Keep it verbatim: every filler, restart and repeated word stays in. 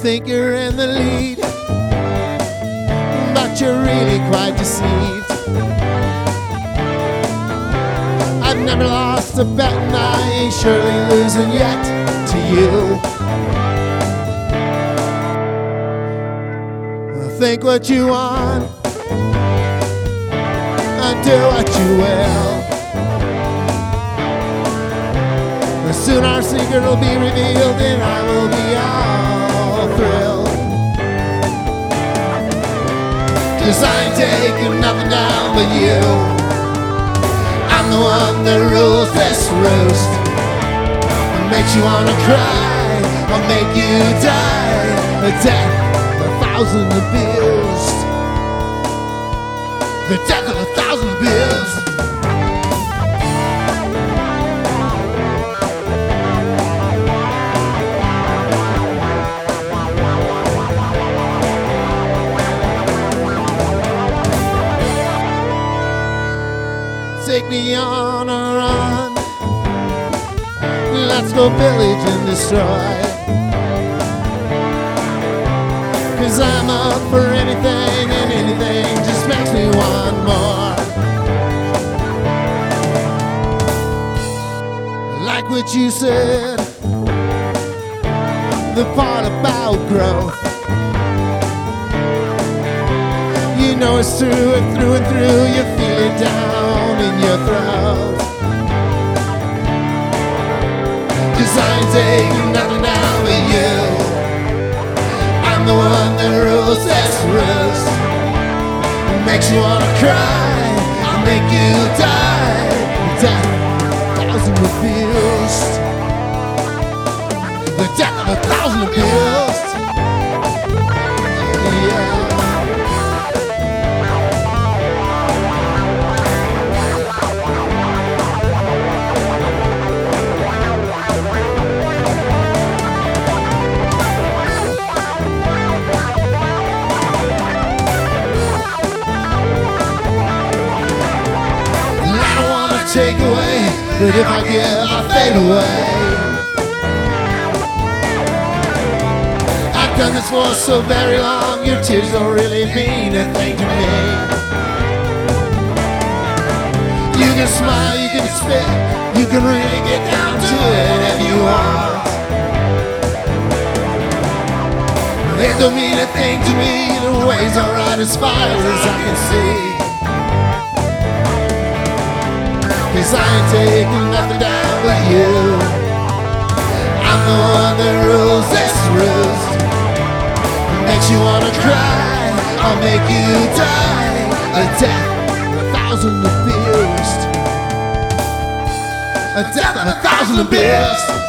think you're in the lead, but you're really quite deceived. I've never lost a bet and I ain't surely losing yet to you. Think what you want and do what you will. Soon our secret will be revealed and I will be all thrilled. 'Cause I ain't taking nothing down but you. I'm the one that rules this roost. It makes you wanna cry, I'll make you die a death of a thousand abused. The death of a thousand abused. Take me on a run. Let's go pillage and destroy. 'Cause I'm up for anything, and anything just makes me want more. Like what you said, the part about growth. You know it's true, and through and through you feel it down in your throat. 'Cause I ain't taking nothing down but you. I'm the one that rules this roost. It makes you wanna cry, I'll make you die. Death of a thousand abused. The death of a thousand abused. Yeah. Take away, but if I give, I fade away. I've done this for so very long, your tears don't really mean a thing to me. You can smile, you can spit, you can really get down to it if you want. They don't mean a thing to me, the way's alright as far as I can see. 'Cause I ain't taking nothing down but you. I'm the one that rules this roost. It makes you wanna cry, I'll make you die a death of a thousand abused. A death of a thousand abused.